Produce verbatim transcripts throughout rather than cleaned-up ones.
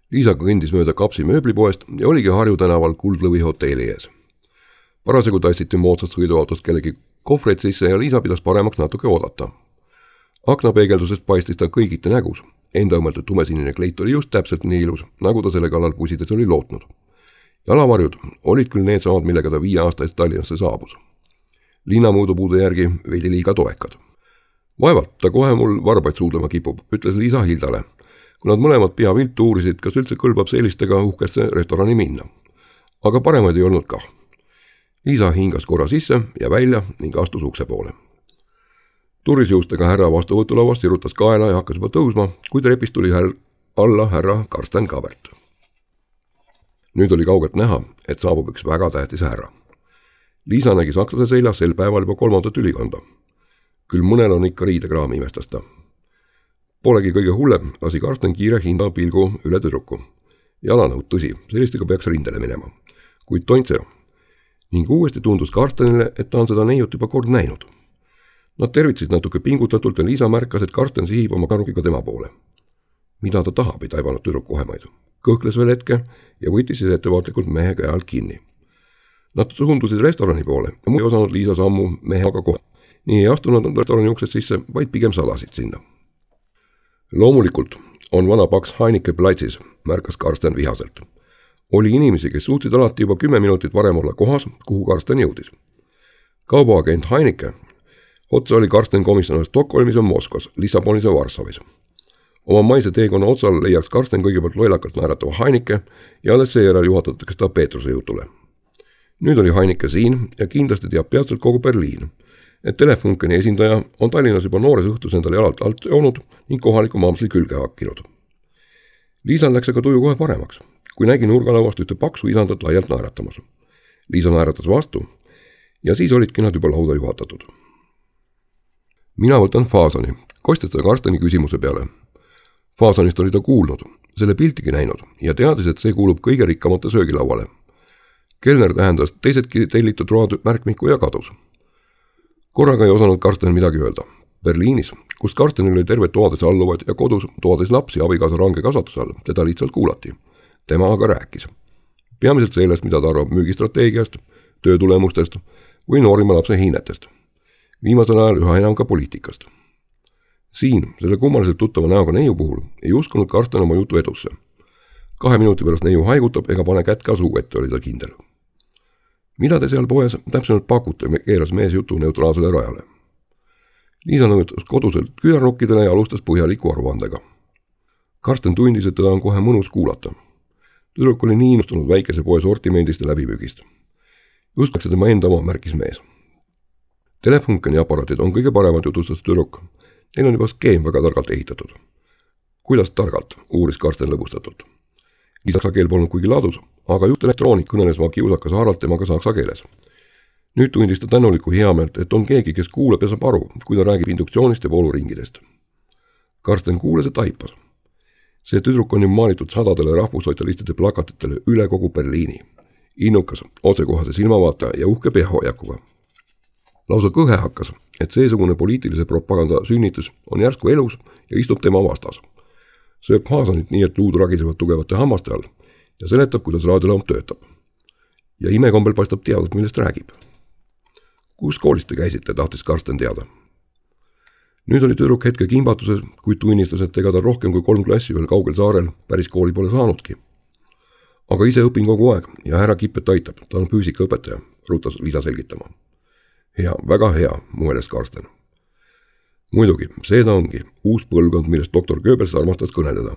Liisa kõndis mööda Kapsi mööblipoest ja oligi Harju tänaval Kuldlõvi hotelli ees. Parasjagu tassiti moodsast sõiduautost kellegi kohvreid sisse ja Liisa pidas paremaks natuke oodata. Aknapeegeldusest paistis ta kõigiti nägus. Enda õmmeldud tumesinine kleit oli just täpselt nii ilus, nagu ta selle kallal pusides oli lootnud. Jalavarjud olid küll need samad, millega ta viie aasta eest Tallinnasse saabus. Linnamuudupuude järgi veidi liiga toekad. Vaevalt ta kohe mul varbaid suudlema kipub, ütles Liisa Hildale, kui nad mõlemad pea viltu uurisid, kas üldse kõlbab sellistega uhkesse restorani minna. Aga paremaid ei olnud kah. Liisa hingas korra sisse ja välja ning astus ukse poole. Turisjuustega härra vastuvõtulauast sirutas kaela ja hakkas juba tõusma, kui trepist tuli alla härra Karsten Kavert. Nüüd oli kaugelt näha, et saabub üks väga tähtis härra. Liisa nägi sakslase seljas sel päeval juba kolmandat ülikonda. Küll mõnel on ikka riidekraami, imestas ta. Polegi kõige hullem, lasi Karsten kiire hinda pilgu üle tüdruku. Jalanõud tõsi, sellistega peaks rindele minema. Kuid tontseo. Ning uuesti tundus Karstenile, et ta on seda neiut juba kord näinud. Nad tervitsid natuke pingutatult ja Liisa märkas, et Karsten sihib oma kanugiga tema poole. Mida ta tahab, ei taibanud tüdruk kohemaid. Kõhkles veel hetke ja võttis siis ettevaatlikult mehe käe alt kinni. Nad suundusid restorani poole ja muu ei osanud Liisa sammu mehe aga kohe. Nii ei astunud nad restorani uksest sisse, vaid pigem salasid sinna. Loomulikult on vana paks Heinike platsis, märkas Karsten vihaselt. Oli inimesi, kes suutsid alati juba kümme minutit varem olla kohas, kuhu Karsten jõudis. Kaubaagent Heinike otsa oli Karsten komisjonis Stockholmis ja Moskvas, Lissabonis ja Varssavis. Oma maise teekonna otsal leiaks Karsten kõigepealt loilakalt naeratava Heinike ja alles seejärel juhatatakse ta Peetruse jutule. Nüüd oli Heinike siin ja kindlasti teab peatselt kogu Berliin, et Telefunkeni esindaja on Tallinnas juba noores õhtus endale jalalt alt joonud ning kohaliku maamsli külge hakkinud. Liisal läks aga tuju kohe paremaks, kui nägi nurgalauast ühte paksu isandat laialt naeratamas. Liisa naeratas vastu ja siis olidki nad juba lauda juhatatud. Mina võtan Faasoni, kostas ta Karsteni küsimuse peale. Faasonist oli ta kuulnud, selle piltigi näinud ja teadis, et see kuulub kõige rikkamate söögilauale. Kellner tähendas teisedki tellitud road märkmiku ja kadus. Korraga ei osanud Karsten midagi öelda. Berliinis, kus Karstenil oli terve toades alluvad ja kodus toades lapsi abikaasa range kasvatuse all, teda lihtsalt kuulati. Tema aga rääkis. Peamiselt sellest, mida ta arvab müügistrateegiast, töötulemustest või noorima lapse hinnetest. Viimasel ajal üha enam ka poliitikast. Siin, selle kummaliselt tuttava näoga neiu puhul, ei uskunud Karsten oma jutu edusse. Kahe minuti pärast neiu haigutab ega pane kätt ka suu ette, oli ta kindel. Mida te seal poes täpsemalt pakute, keeras mees jutu neutraalsele rajale. Liisa nõutas koduselt küünarnukkidele ja alustas põhjaliku aruandega. Karsten tundis, et teda on kohe mõnus kuulata. Tüdruk oli nii innustunud väikese poe sortimendist ja läbimüügist. Just läks tema enda oma, märkis mees. Telefunkeni aparaatid on kõige paremad, jutustas tüdruk. Neil on juba skeem väga targalt ehitatud. Kuidas targalt, uuris Karsten lõbustatult. Saksa keel polnud kuigi ladus, aga just elektroonik kõneles ma kiusakas haaralt temaga saksa keeles. Nüüd tundis ta tänuliku heameelt, et on keegi, kes kuulab ja saab aru, kui ta räägib induktsioonist ja vooluringidest. Karsten kuules ja taipas. See tüdruk on ju maalitud sadadele rahvussotsialistide plakatitele üle kogu Berliini. Innukas, otsekohase silmavaata ja uhke peahoiakuga. Lausa kõhe hakkas, et seesugune poliitilise propaganda sünnitus on järsku elus ja istub tema vastas. Sööb Faasonit nii, et luud ragisevad tugevate hammaste all ja seletab, kuidas raadiolamp töötab. Ja imekombel paistab teadat, millest räägib. Kus koolis te käisite, tahtis Karsten teada. Nüüd oli tüdruk hetke kimbatuses, kuid tunnistas, et ega ta rohkem kui kolm klassi veel kaugel saarel päris kooli pole saanudki. Aga ise õpin kogu aeg ja härra Kippet aitab, ta on füüsikaõpetaja, ruutas Liisa selgitama. Hea, väga hea, mueles Karsten. Muidugi, see ta ongi, uus põlvkond, millest doktor Goebbels armastas kõneleda.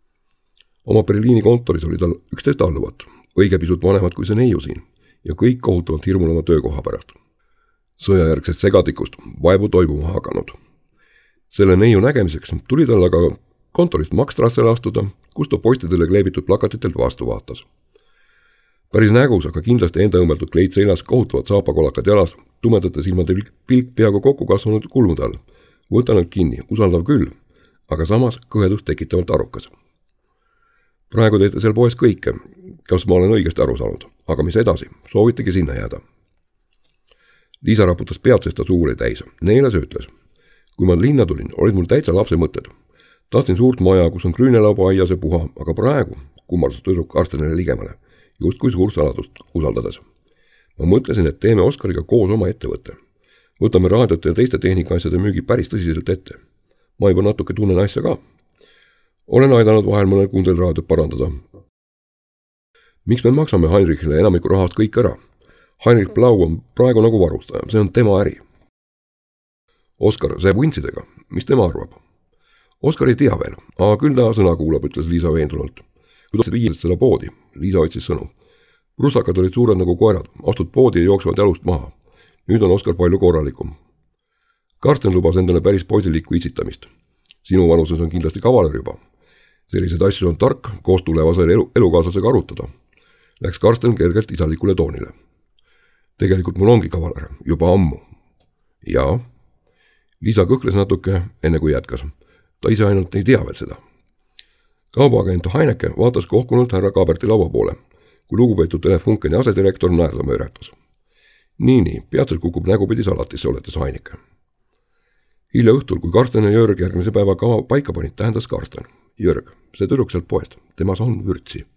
Oma Berliini kontoris oli tal üksteist alluvat, õige pisut vanemad kui see neiu siin, ja kõik kohutavalt hirmul oma töökoha pärast. Sõjajärgsest segadikust vaevu toibuma hakanud. Selle neiu nägemiseks tuli tal aga kontorist Maxstrassele astuda, kus ta postidele kleebitud plakatitelt vastu vaatas. Päris nägus, aga kindlasti enda õmmeldud kleit seljas, kohutavad saapakolakad jalas, tumedate silmade pilk peaaegu kokku kasvanud kulmude all. Võtanud kinni, usaldav küll, aga samas kõhedust tekitavalt arukas. Praegu teete seal poes kõike, kas ma olen õigesti aru saanud, aga mis edasi, soovitegi sinna jääda. Liisa raputas pead, sest ta suuri täis. Neelas ütles, kui ma linna tulin, olid mul täitsa lapse mõtted. tahtsin suurt maja, kus on küünelauba aias ja puha, aga praegu kummardus tüdruk Karstenile ligemale, justkui suur saladust usaldades. ma mõtlesin, et teeme Oskariga koos oma ettevõtte. võtame raadiote ja teiste tehnikaasjade müügi päris tõsiselt ette. ma juba natuke tunnen asja ka. olen aidanud vahel mõnel kundel raadiot parandada. miks me maksame Heinrichile enamiku rahast kõik ära? Heinrich Blau on praegu nagu varustaja, see on tema äri. Oskar, see vuntsidega, mis tema arvab? Oskar ei tea veel, aga küll ta sõna kuulab, ütles Liisa veendunult. kuidas viisid seda poodi? Liisa otsis sõnu. Prussakad olid suured nagu koerad, astud poodi ja jooksevad jalust maha. nüüd on Oskar palju korralikum. Karsten lubas endale päris poisilikku itsitamist. sinu vanuses on kindlasti kavaler juba. selliseid asju on tark koos tulevase elu, elukaaslasega arutada. Läks Karsten kergelt isalikule toonile. tegelikult mul ongi kavaler, juba ammu. jaa. Liisa kõhkles natuke, enne kui jätkas. ta ise ainult ei tea veel seda. kaubaagent Heineke vaatas kohkunult härra Kaaberti laua poole, kui lugupeetud Telefunkeni asedirektor naerda mööratas. nii, nii, peatselt kukub nägupidi salatisse, oletas Heineke. hilja õhtul, kui Karsten ja Jörg järgmise päeva kava paika panid, tähendas Karsten. Jörg, see tüdruk sealt poest, temas on vürtsi.